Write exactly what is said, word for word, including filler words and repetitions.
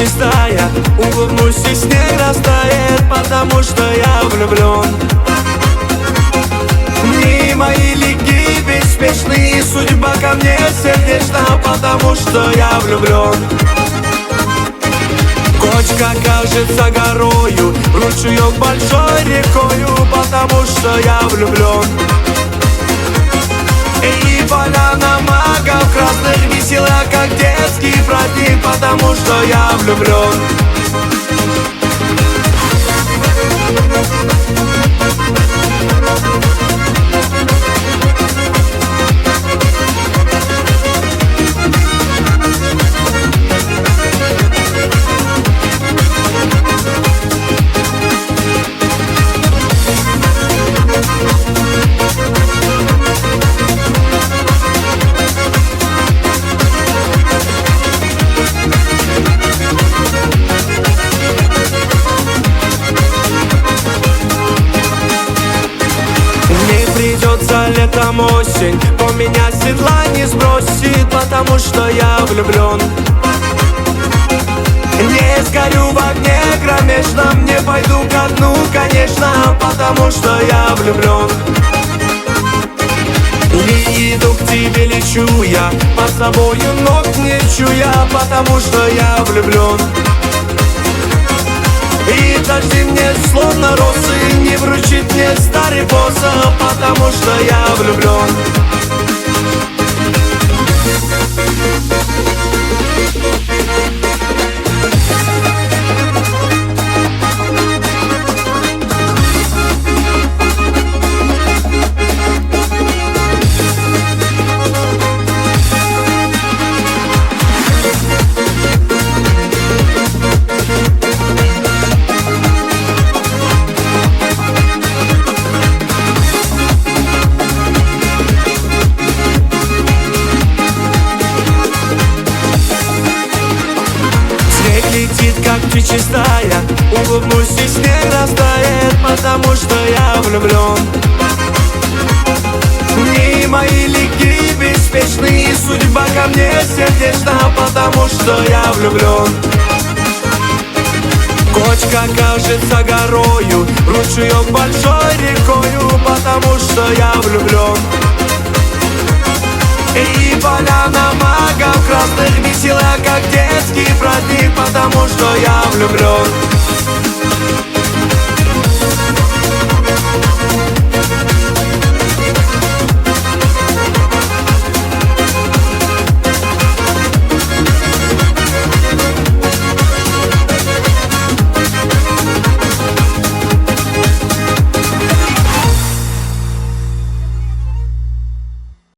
чистая, улыбнусь и снег растает, потому что я влюблен. Дни мои легкие, беспечные, судьба ко мне сердечна, потому что я влюблен. Кочка кажется горою, ручеек большой рекою, потому что я влюблен. И поляна магов красных весела, как детский праздник, потому что я влюблен. Придется летом осень, по меня седла не сбросит, потому что я влюблен. Не сгорю в огне кромешном, не пойду ко дну, конечно, потому что я влюблен. Не иду к тебе, лечу я, под собою ног не чуя, потому что я влюблен. И дожди мне словно росы не вручит мне старый посох, потому что я влюблен. Летит, как ты чистая, улыбнусь и снег растает, потому что я влюблен. Дни мои легкие, беспечные, судьба ко мне сердечна, потому что я влюблен. Кочка кажется горою, ручеек большой рекою, потому что я влюблен. И поляна магов красных весела, как детский праздник, потому что я влюблен.